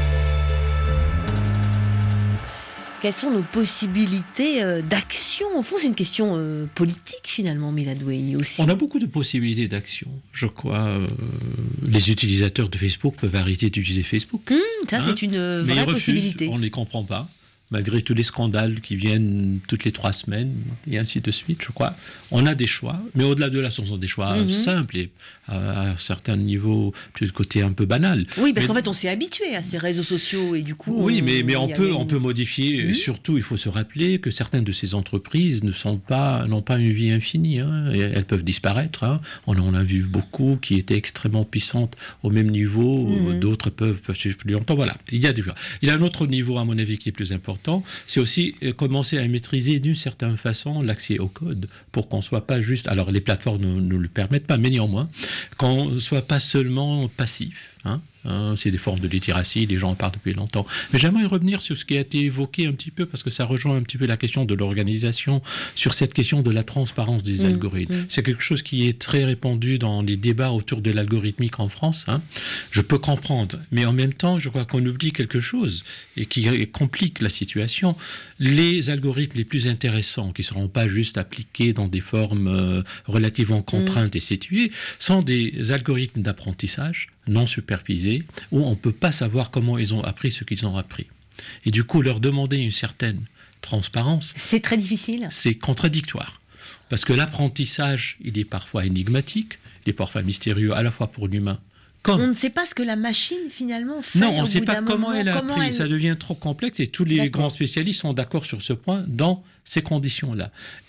Quelles sont nos possibilités euh, d'action ? Au fond, c'est une question euh, politique, finalement, Milad Ouei aussi. On a beaucoup de possibilités d'action. Je crois euh, les utilisateurs de Facebook peuvent arrêter d'utiliser Facebook. Mmh, ça, hein, c'est une vraie mais ils refusent, possibilité. On ne les comprend pas, malgré tous les scandales qui viennent toutes les trois semaines, et ainsi de suite, je crois. On a des choix, mais au-delà de là, ce sont des choix mmh. simples et à un certain niveau, du côté un peu banal. Oui, parce mais, qu'en fait, on s'est habitué à ces réseaux sociaux et du coup... Oui, on, mais, mais on, peut, une... on peut modifier. Mmh. Et surtout, il faut se rappeler que certaines de ces entreprises ne sont pas, n'ont pas une vie infinie. Hein, et elles peuvent disparaître. Hein. On en a vu beaucoup qui étaient extrêmement puissantes au même niveau. Mmh. D'autres peuvent, peuvent suivre plus longtemps. Voilà, il y a des... Il y a un autre niveau, à mon avis, qui est plus important. C'est aussi commencer à maîtriser d'une certaine façon l'accès au code pour qu'on ne soit pas juste... Alors, les plateformes ne nous le permettent pas, mais néanmoins, qu'on ne soit pas seulement passif. Hein. Hein, c'est des formes de littératie, les gens en parlent depuis longtemps. Mais j'aimerais revenir sur ce qui a été évoqué un petit peu, parce que ça rejoint un petit peu la question de l'organisation, sur cette question de la transparence des mmh, algorithmes. Mmh. C'est quelque chose qui est très répandu dans les débats autour de l'algorithmique en France. Hein. Je peux comprendre, mais en même temps, je crois qu'on oublie quelque chose et qui complique la situation. Les algorithmes les plus intéressants, qui ne seront pas juste appliqués dans des formes euh, relativement contraintes mmh. et situées, sont des algorithmes d'apprentissage non supervisés, où on ne peut pas savoir comment ils ont appris ce qu'ils ont appris. Et du coup, leur demander une certaine transparence... C'est très difficile. C'est contradictoire. Parce que l'apprentissage, il est parfois énigmatique, il est parfois mystérieux, à la fois pour l'humain. Comme... On ne sait pas ce que la machine, finalement, fait. Non, on ne sait pas moment, comment elle a appris. Elle... Ça devient trop complexe et tous les D'accord. grands spécialistes sont d'accord sur ce point dans ces conditions-là. Et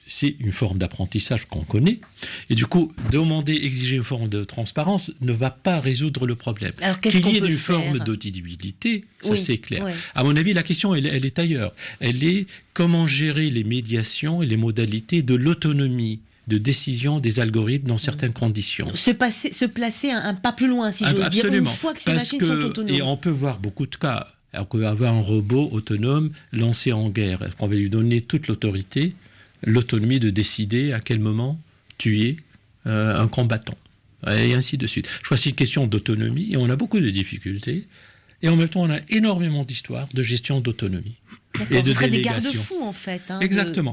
c'est une forme d'apprentissage qu'on connaît. Et du coup, demander, exiger une forme de transparence ne va pas résoudre le problème. Alors, qu'est-ce Qu'il qu'on y ait peut une faire forme d'audibilité, ça Oui, c'est clair. ouais. À mon avis, la question, elle, elle est ailleurs. Elle est comment gérer les médiations et les modalités de l'autonomie de décision des algorithmes dans certaines conditions. Se, passer, se placer un, un pas plus loin, si Ah, j'ose dire, absolument. une fois que ces Parce machines que- sont autonomes. Et on peut voir beaucoup de cas. On peut avoir un robot autonome lancé en guerre. On va lui donner toute l'autorité, l'autonomie de décider à quel moment tuer euh, un combattant. Et ainsi de suite. Je crois que c'est une question d'autonomie et on a beaucoup de difficultés. Et en même temps, on a énormément d'histoires de gestion d'autonomie D'accord, et de ce serait des délégation. garde-fous, en fait. hein, de- Exactement.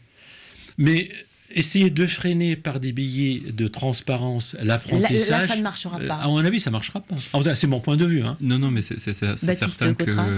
Mais essayer de freiner par des billets de transparence l'apprentissage... Là, là, ça ne marchera euh, pas. À mon avis, ça ne marchera pas. Alors, c'est mon point de vue. Hein. Non, non, mais c'est, c'est, c'est, c'est Baptiste certain que Cotras.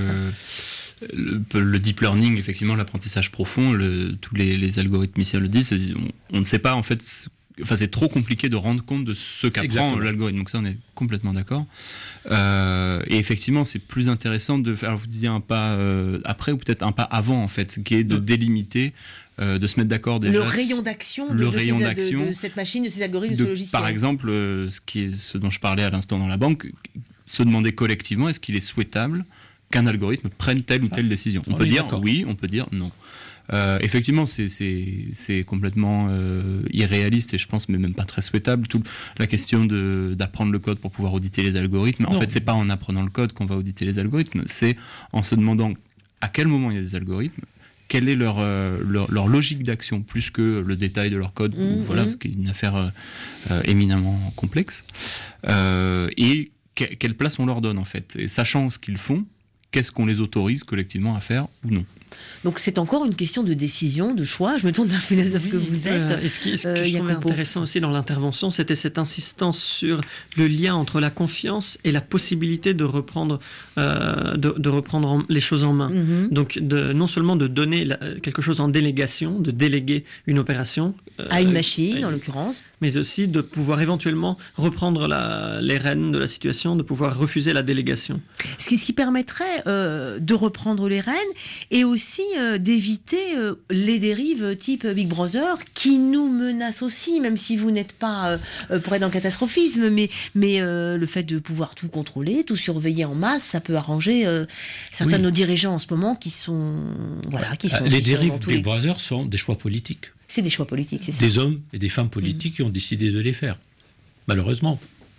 le, le deep learning, effectivement, l'apprentissage profond, le, tous les, les algorithmiciens le disent, on, on ne sait pas, en fait, ce- enfin, c'est trop compliqué de rendre compte de ce qu'apprend Exactement. l'algorithme. Donc ça, on est complètement d'accord. Euh, et effectivement, c'est plus intéressant de faire, vous disiez, un pas euh, après ou peut-être un pas avant, en fait, qui est de délimiter, euh, de se mettre d'accord déjà. Le rayon d'action de, le de rayon ces- de- d'action de cette machine, de ces algorithmes, de, de- ce logiciel. Par exemple, euh, ce, qui est, ce dont je parlais à l'instant dans la banque, se demander collectivement est-ce qu'il est souhaitable qu'un algorithme prenne telle ou telle décision. On, on peut est dire d'accord. oui, on peut dire non. Euh, effectivement, c'est, c'est, c'est complètement euh, irréaliste et je pense mais même pas très souhaitable. Toute la question de, d'apprendre le code pour pouvoir auditer les algorithmes, en Non. fait, c'est pas en apprenant le code qu'on va auditer les algorithmes, c'est en se demandant à quel moment il y a des algorithmes, quelle est leur, euh, leur, leur logique d'action, plus que le détail de leur code, Mmh, voilà, mmh. ce qui est une affaire euh, euh, éminemment complexe, euh, et que- quelle place on leur donne en fait. Et sachant ce qu'ils font, qu'est-ce qu'on les autorise collectivement à faire ou non. Donc c'est encore une question de décision, de choix. Je me tourne vers le philosophe que vous êtes. Euh, et ce qui, ce que euh, je trouvais Jacopo. intéressant aussi dans l'intervention, c'était cette insistance sur le lien entre la confiance et la possibilité de reprendre, euh, de, de reprendre en- les choses en main. Mhm. Donc de, non seulement de donner la- quelque chose en délégation, de déléguer une opération euh, À une machine, à- en l'occurrence. mais aussi de pouvoir éventuellement reprendre la- les rênes de la situation, de pouvoir refuser la délégation. Ce qui, ce qui permettrait euh, de reprendre les rênes et aussi euh, d'éviter euh, les dérives type Big Brother qui nous menacent aussi, même si vous n'êtes pas euh, euh, pour être dans le catastrophisme, mais, mais euh, le fait de pouvoir tout contrôler, tout surveiller en masse, ça peut arranger euh, certains Oui. de nos dirigeants en ce moment qui sont... Voilà, qui sont les qui sont dérives dans tous Big les- Brother sont des choix politiques. C'est des choix politiques, c'est ça. Des hommes et des femmes politiques qui ont décidé de les faire. Malheureusement.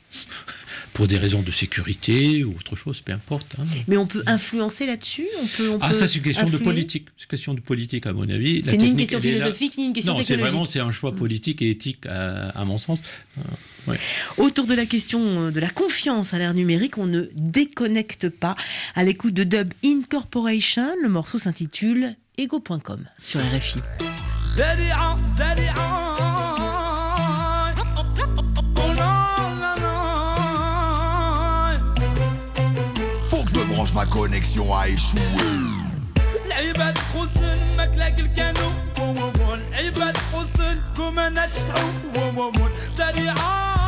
Pour des raisons de sécurité ou autre chose, peu importe. hein. Mais on peut influencer là-dessus on peut, on Ah, peut ça, c'est une question de influer politique. C'est une question de politique, à mon avis. La C'est ni une technique, question elle est là. philosophique, ni une question non, c'est technologique. vraiment c'est un choix politique et éthique, à, à mon sens. Euh, ouais. Autour de la question de la confiance à l'ère numérique, on ne déconnecte pas. À l'écoute de Dub Incorporation, le morceau s'intitule ego point com sur R F I. سريعة سريعة Faut que je me branche, ma connexion a échoué. العباد خصن ماكلاك الكانو وووون العباد خصن كما نتشحو وووون سريعة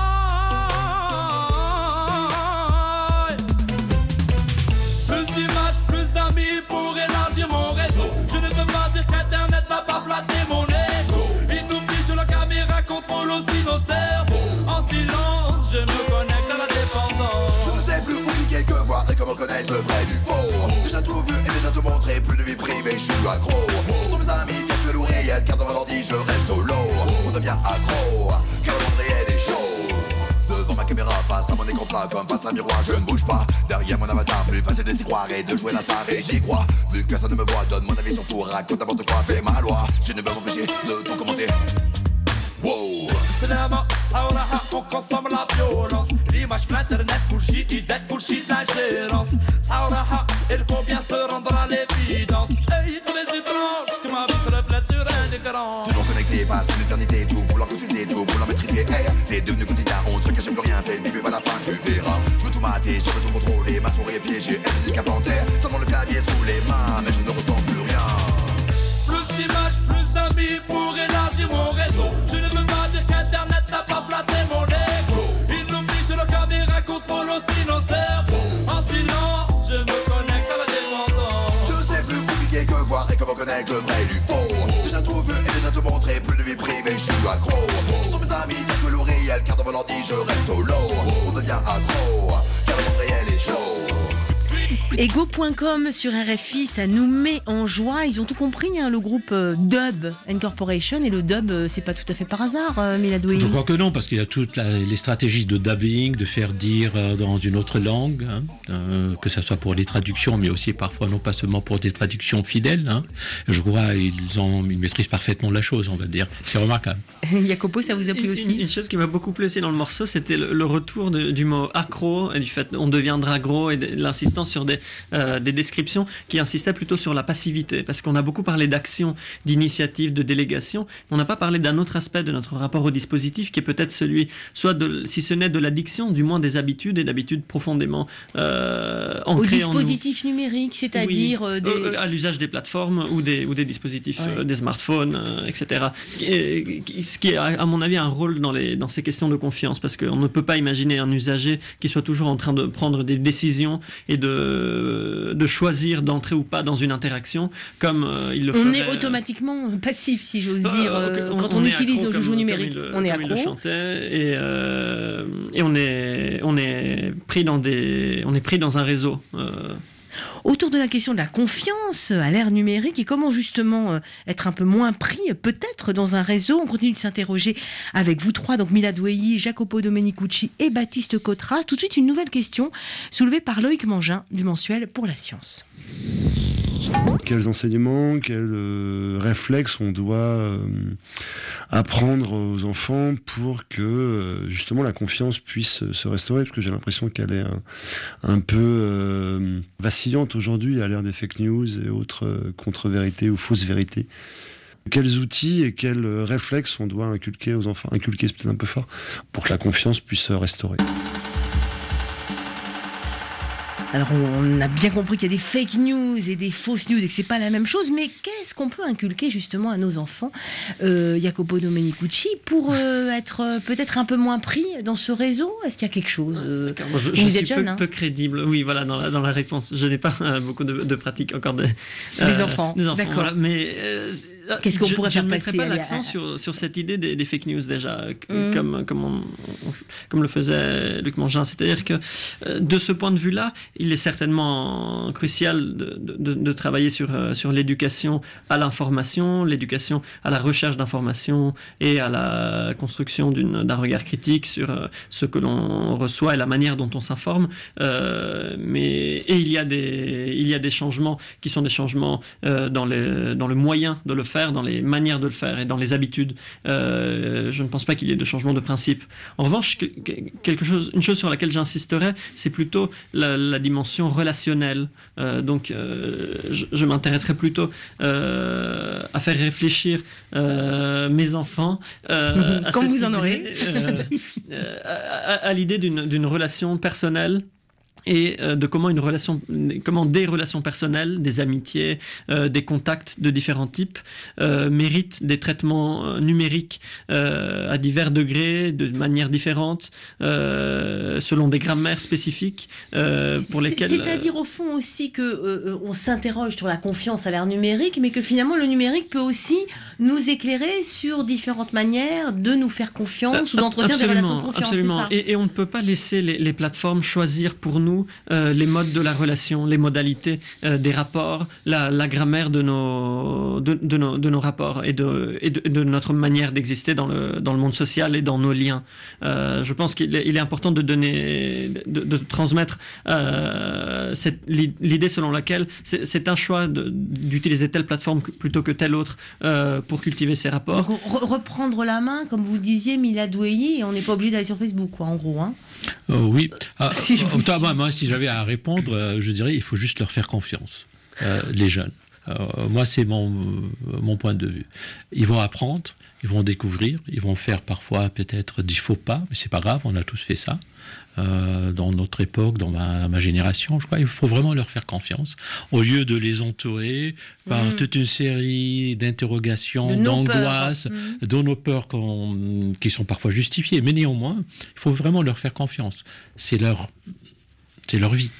Plus d'images, plus d'amis pour élargir mon réseau. Je ne veux pas dire qu'Internet n'a pas flatté mon ego. Il nous fiche la caméra, contrôle aussi nos cerveaux. En silence, je me connecte à la dépendance. Je ne sais plus où cliquer que voir et comment connaître le vrai du faux. Déjà tout vu et déjà tout montré, plus de vie privée, je suis accro. Ce sont mes amis, virtuels ou réels, car dans mon ordi je reste solo. On devient accro, car le monde réel est chaud. Devant ma caméra, face à mon écran plat, comme face à un miroir, je ne bouge pas. Derrière mon avatar, plus facile de s'y croire et de jouer la star et j'y crois. Vu que personne ne me voit, donne mon avis sur tout, raconte n'importe quoi, fais ma loi. Je ne peux m'empêcher de tout commenter. Wow. Cinéma, صراحة on consomme la violence. L'image sur l'internet, bullshit, idée, bullshit, l'ingérence. صراحة, il faut bien se rendre à l'évidence. Hey, tous les étranges, que ma vie se reflète sur un écran. Toujours connecté, passe une éternité, tout vouloir consulter, tout vouloir maîtriser. Hey, c'est devenu quotidien, on ne se cache plus rien, c'est le début, pas la fin, tu verras. Je veux tout mater, je veux tout contrôler, ma souris est piégée, elle me dit qu'à planter. Seulement le clavier sous les mains, mais je ne ressens plus rien. Plus d'images, plus d'amis pour élargir mon réseau. Je ne veux pas dire qu'Internet n'a pas flatté mon ego. Il nous fiche la caméra, contrôle aussi nos cerveaux. En silence, je me connecte à la dépendance. Je sais plus où cliquer que voir et comment connaître connaître le vrai du faux. Déjà tout vu et déjà tout montré, plus de vie privée, je suis accro. Ce sont mes amis, bien tout le réel, car dans mon ordi je reste solo. On devient accro, car le monde réel est chaud. Ego point com sur R F I, ça nous met en joie. Ils ont tout compris, hein, le groupe euh, Dub Incorporation. Et le dub, euh, c'est pas tout à fait par hasard, euh, Miladoué. Je crois que non, parce qu'il y a toutes la, les stratégies de dubbing, de faire dire euh, dans une autre langue, hein, euh, que ce soit pour les traductions, mais aussi parfois non pas seulement pour des traductions fidèles. Hein. Je crois qu'ils ont, ils maîtrisent parfaitement la chose, on va dire. C'est remarquable. Jacopo, ça vous a plu aussi? Une, une chose qui m'a beaucoup plu aussi dans le morceau, c'était le, le retour de, du mot accro et du fait on deviendra gros et de, l'insistance sur des, euh, des descriptions qui insistaient plutôt sur la passivité, parce qu'on a beaucoup parlé d'action, d'initiative, de délégation. On n'a pas parlé d'un autre aspect de notre rapport au dispositif qui est peut-être celui, soit de, si ce n'est de l'addiction, du moins des habitudes et d'habitudes profondément euh, ancrées en nous. Au dispositif numérique, c'est-à-dire oui, euh, des... euh, à l'usage des plateformes ou des, ou des dispositifs, ouais. euh, des smartphones, euh, et cetera. Ce qui est, ce qui est, à mon avis, un rôle dans, les, dans ces questions de confiance, parce qu'on ne peut pas imaginer un usager qui soit toujours en train de prendre des décisions et de, de choisir d'entrer ou pas dans une interaction comme euh, il le on ferait. On est automatiquement passif, si j'ose euh, dire, euh, quand on, on, on utilise nos joujoux numériques. Le, on est accro. Il le chantait et, euh, et on est, on est pris dans des, on est pris dans un réseau. Euh, Autour de la question de la confiance à l'ère numérique et comment justement être un peu moins pris peut-être dans un réseau. On continue de s'interroger avec vous trois, donc Miladoué, Jacopo Domenicucci et Baptiste Cotras. Tout de suite une nouvelle question soulevée par Loïc Mangin du mensuel Pour la Science. Quels enseignements, quels euh, réflexes on doit euh, apprendre aux enfants pour que euh, justement la confiance puisse se restaurer, parce que j'ai l'impression qu'elle est un, un peu euh, vacillante aujourd'hui à l'ère des fake news et autres euh, contre-vérités ou fausses vérités. Quels outils et quels réflexes on doit inculquer aux enfants, inculquer c'est peut-être un peu fort, pour que la confiance puisse se restaurer. Alors on a bien compris qu'il y a des fake news et des fausses news et que c'est pas la même chose, mais qu'est-ce qu'on peut inculquer justement à nos enfants, euh, Jacopo Domenicucci, pour euh, être euh, peut-être un peu moins pris dans ce réseau? Est-ce qu'il y a quelque chose euh, Moi, je, je Vous suis êtes jeune, peu, hein. peu crédible, oui, voilà, dans la, dans la réponse. Je n'ai pas euh, beaucoup de, de pratiques encore des, euh, des enfants. Des enfants, d'accord. Voilà, mais euh, qu'est-ce qu'on je, pourrait je faire ne passer mettrais pas à... l'accent sur, sur cette idée des, des fake news déjà, mmh. comme, comme, on, on, comme le faisait Luc Mangin. C'est-à-dire que euh, de ce point de vue-là, il est certainement crucial de, de, de travailler sur, euh, sur l'éducation à l'information, l'éducation à la recherche d'informations et à la construction d'une, d'un regard critique sur euh, ce que l'on reçoit et la manière dont on s'informe. Euh, mais, et il y, a des, il y a des changements qui sont des changements euh, dans, les, dans le moyen de le faire, dans les manières de le faire et dans les habitudes. Euh, je ne pense pas qu'il y ait de changement de principe. En revanche, quelque chose, une chose sur laquelle j'insisterai, c'est plutôt la, la dimension relationnelle. Euh, donc, euh, je, je m'intéresserai plutôt euh, à faire réfléchir euh, mes enfants. Euh, Quand vous en idée, aurez. euh, euh, à, à l'idée d'une, d'une relation personnelle. Et euh, de comment une relation, comment des relations personnelles, des amitiés, euh, des contacts de différents types euh, méritent des traitements euh, numériques euh, à divers degrés, de manière différente, euh, selon des grammaires spécifiques euh, pour c'est, lesquelles. C'est-à-dire au fond aussi que euh, on s'interroge sur la confiance à l'ère numérique, mais que finalement le numérique peut aussi nous éclairer sur différentes manières de nous faire confiance euh, ou d'entretenir des relations de confiance. Absolument. C'est ça. Et, et on ne peut pas laisser les, les plateformes choisir pour nous Euh, les modes de la relation, les modalités euh, des rapports, la, la grammaire de nos, de, de, nos, de nos rapports et, de, et de, de notre manière d'exister dans le, dans le monde social et dans nos liens. Euh, je pense qu'il est, il est important de donner, de, de transmettre euh, cette, l'idée selon laquelle c'est, c'est un choix de, d'utiliser telle plateforme plutôt que telle autre euh, pour cultiver ces rapports. Donc, re- reprendre la main, comme vous le disiez, Miladoué, et on n'est pas obligé d'aller sur Facebook, quoi, en gros. Hein. Euh, oui. Ah, si je euh, toi, moi, moi, si j'avais à répondre, euh, je dirais il faut juste leur faire confiance, euh, les jeunes. Euh, moi, c'est mon, euh, mon point de vue. Ils vont apprendre, ils vont découvrir, ils vont faire parfois peut-être des faux pas, mais c'est pas grave, on a tous fait ça. Euh, dans notre époque, dans ma, ma génération, je crois, il faut vraiment leur faire confiance, au lieu de les entourer par mmh. toute une série d'interrogations, de d'angoisses, mmh. de nos peurs qu'on, qui sont parfois justifiées. Mais néanmoins, il faut vraiment leur faire confiance. C'est leur, c'est leur vie.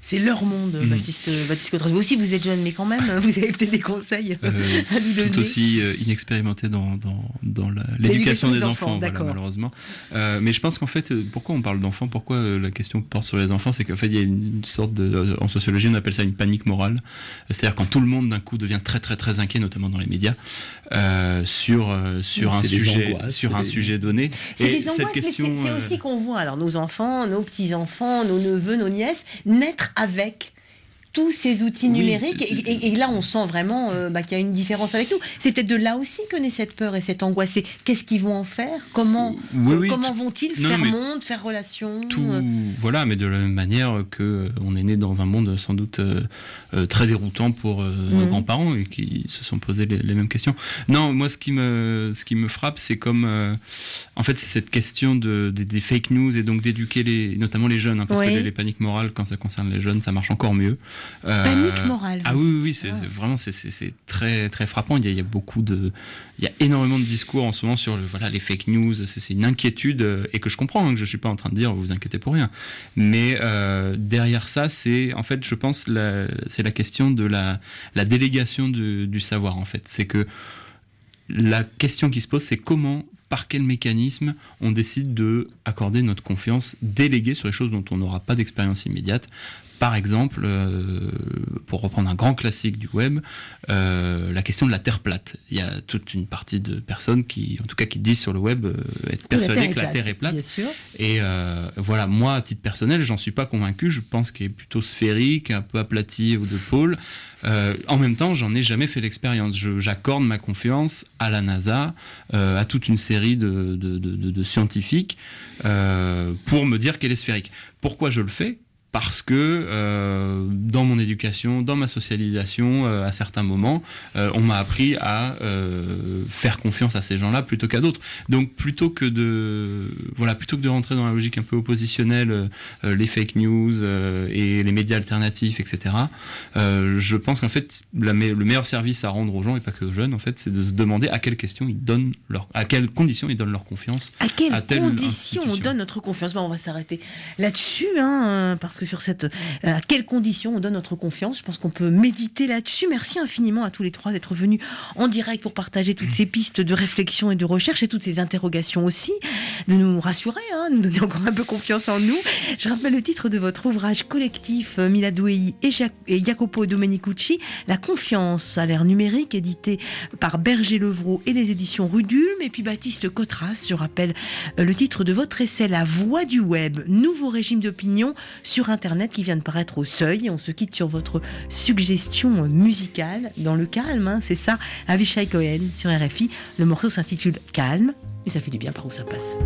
C'est leur monde, mmh. Baptiste, Baptiste Cotras. Vous aussi, vous êtes jeune, mais quand même, vous avez peut-être des conseils euh, à nous donner. Tout aussi euh, inexpérimenté dans, dans, dans la, l'éducation, l'éducation des, des enfants, enfants voilà, malheureusement. Euh, mais je pense qu'en fait, pourquoi on parle d'enfants, pourquoi euh, la question porte sur les enfants, c'est qu'en fait, il y a une sorte de, en sociologie, on appelle ça une panique morale. C'est-à-dire quand tout le monde d'un coup devient très très très inquiet, notamment dans les médias, euh, sur euh, sur oui, un sujet, angoisses, sur un des... sujet donné. C'est et des angoisses, cette question, mais c'est, c'est euh... aussi qu'on voit alors nos enfants, nos petits enfants, nos neveux, nos nièces naître avec tous ces outils numériques, oui, et, et, et là on sent vraiment euh, bah, qu'il y a une différence avec nous. C'est peut-être de là aussi que naît cette peur et cette angoisse. C'est qu'est-ce qu'ils vont en faire ? Comment, oui, euh, oui, comment tout... vont-ils non, faire mais monde, faire relation tout, euh... Voilà, mais de la même manière que euh, on est né dans un monde sans doute euh, euh, très déroutant pour euh, mmh. nos grands-parents et qui se sont posés les, les mêmes questions. Non, moi ce qui me, ce qui me frappe, c'est comme euh, en fait c'est cette question de, de, des fake news et donc d'éduquer les, notamment les jeunes, hein, parce oui. que les, les paniques morales, quand ça concerne les jeunes, ça marche encore mieux. Euh, Panique morale. Ah oui, oui, oui c'est, c'est vraiment c'est, c'est, c'est très très frappant. Il y, a, il y a beaucoup de, il y a énormément de discours en ce moment sur le, voilà les fake news. C'est, c'est une inquiétude euh, et que je comprends. Hein, que je suis pas en train de dire vous vous inquiétez pour rien. Mais euh, derrière ça, c'est en fait, je pense, la, c'est la question de la la délégation de, du savoir. En fait, c'est que la question qui se pose, c'est comment, par quel mécanisme on décide de accorder notre confiance déléguée sur les choses dont on n'aura pas d'expérience immédiate. Par exemple, euh, pour reprendre un grand classique du web, euh, la question de la Terre plate. Il y a toute une partie de personnes qui, en tout cas, qui disent sur le web euh, être persuadées que la Terre est plate. Bien sûr. Et euh, voilà, moi, à titre personnel, j'en suis pas convaincu. Je pense qu'elle est plutôt sphérique, un peu aplatie ou de pôle. Euh, en même temps, j'en ai jamais fait l'expérience. Je, j'accorde ma confiance à la NASA, euh, à toute une série de, de, de, de, de scientifiques euh, pour me dire qu'elle est sphérique. Pourquoi je le fais ? Parce que euh, dans mon éducation, dans ma socialisation, euh, à certains moments, euh, on m'a appris à euh, faire confiance à ces gens-là plutôt qu'à d'autres. Donc plutôt que de voilà, plutôt que de rentrer dans la logique un peu oppositionnelle, euh, les fake news euh, et les médias alternatifs, et cetera. Euh, je pense qu'en fait, la me- le meilleur service à rendre aux gens et pas que aux jeunes, en fait, c'est de se demander à quelles questions ils donnent leur, à quelles conditions ils donnent leur confiance. À quelles à conditions on donne notre confiance ? Bon, on va s'arrêter là-dessus, hein, parce que sur cette, euh, à quelles conditions on donne notre confiance. Je pense qu'on peut méditer là-dessus. Merci infiniment à tous les trois d'être venus en direct pour partager toutes ces pistes de réflexion et de recherche et toutes ces interrogations aussi, de nous rassurer, hein, de nous donner encore un peu confiance en nous. Je rappelle le titre de votre ouvrage collectif, Milad Douei et, Jac- et Jacopo Domenicucci, La confiance à l'ère numérique, édité par Berger-Levrault et les éditions Rudulme. Et puis Baptiste Cotras, je rappelle euh, le titre de votre essai, La voix du web, nouveau régime d'opinion sur Internet, qui vient de paraître au Seuil. Et on se quitte sur votre suggestion musicale, dans le calme, hein, c'est ça, Avishai Cohen sur R F I. Le morceau s'intitule Calme, et ça fait du bien par où ça passe.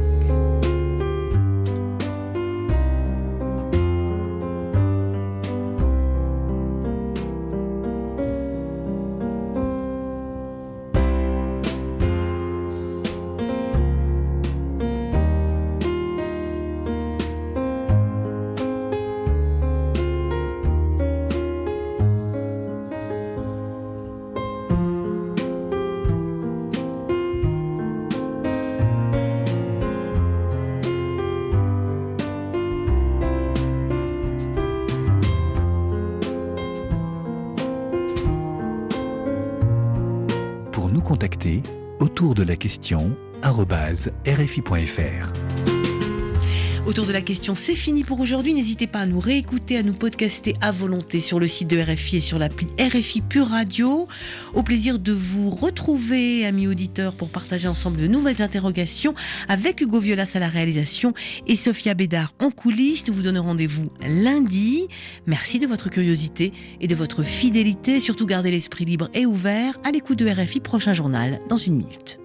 Contacter autour de la question arobase r f i point f r. Autour de la question, c'est fini pour aujourd'hui. N'hésitez pas à nous réécouter, à nous podcaster à volonté sur le site de R F I et sur l'appli R F I Pure Radio. Au plaisir de vous retrouver, amis auditeurs, pour partager ensemble de nouvelles interrogations avec Hugo Violas à la réalisation et Sophia Bédard en coulisses. Nous vous donnons rendez-vous lundi. Merci de votre curiosité et de votre fidélité. Surtout gardez l'esprit libre et ouvert. À l'écoute de R F I, prochain journal dans une minute.